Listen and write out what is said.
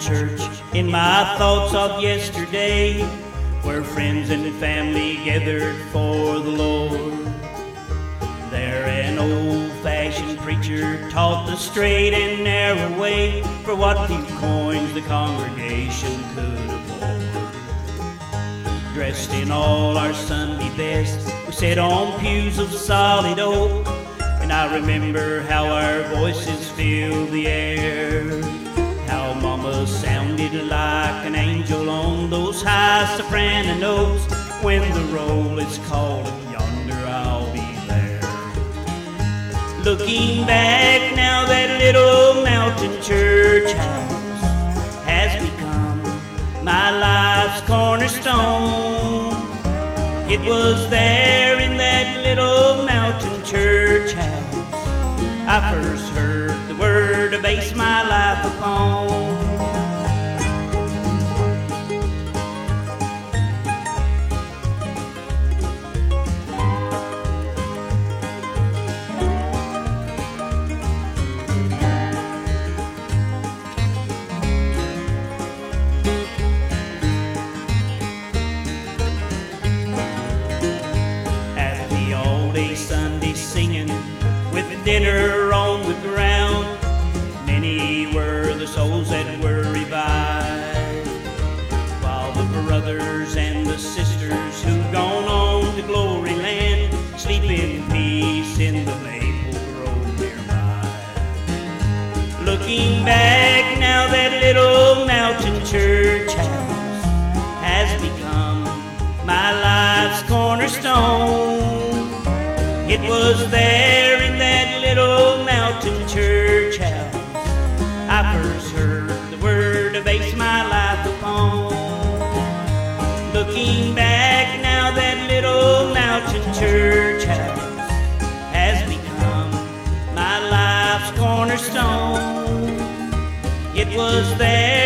church in my thoughts of yesterday, where friends and family gathered for the Lord. There an old-fashioned preacher taught the straight and narrow way for what few coins the congregation could afford. Dressed in all our Sunday best, we sat on pews of solid oak, and I remember how our voices filled the air, how Mama sounded like an angel on those high soprano notes. When the roll is called and yonder I'll be there. Looking back now, that little mountain church house has become my life's cornerstone. It was there in that little mountain church house I first heard the word to base my life upon. Sunday singing with dinner on the ground, many were the souls that were revived, while the brothers and the sisters who've gone on to glory land sleep in peace in the maple grove nearby. Looking back now, that little mountain church house has become my life's cornerstone. It was there in that little mountain church house I first heard the word to base my life upon. Looking back now, that little mountain church house has become my life's cornerstone. It was there